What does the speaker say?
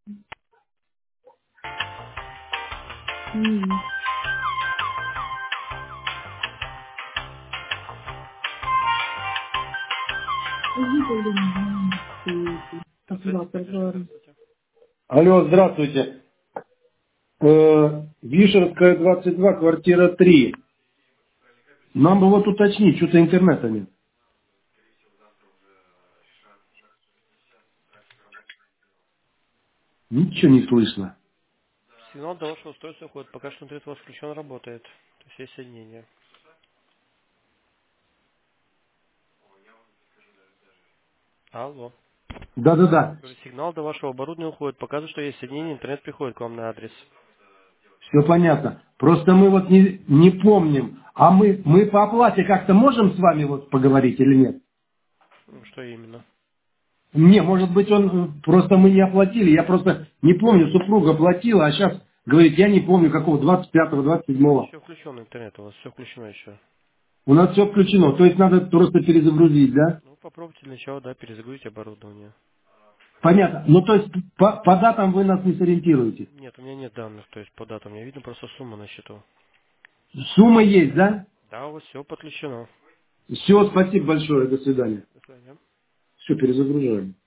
М. Оператор Подождите, говорит. здравствуйте. Алло, здравствуйте. Вишерская, 22, квартира 3. Нам бы вот уточнить, что-то интернета нет. Ничего не слышно. Сигнал до вашего устройства уходит. Пока что интернет у вас включен, работает. То есть есть соединение. Алло. Да-да-да, Говорю, сигнал до вашего оборудования уходит. Показывает, что есть соединение, интернет приходит к вам на адрес. все понятно. Просто мы вот не помним. А мы по оплате как-то можем с вами вот поговорить или нет? Что именно? Не, может быть, просто мы не оплатили. Я просто не помню, супруга платила, а сейчас говорит, я не помню какого, 25-го, Нет, 27-го. еще включен интернет, у вас все включено еще. У нас все включено, то есть надо просто перезагрузить, да? Ну, попробуйте для начала, да, перезагрузить оборудование. Понятно. Ну, то есть по датам вы нас не сориентируете. Нет, у меня нет данных, то есть по датам. Мне видно просто сумма на счету. Сумма есть, да? Да, у вас все подключено. Все, спасибо большое, до свидания. До свидания. Все, перезагружаем.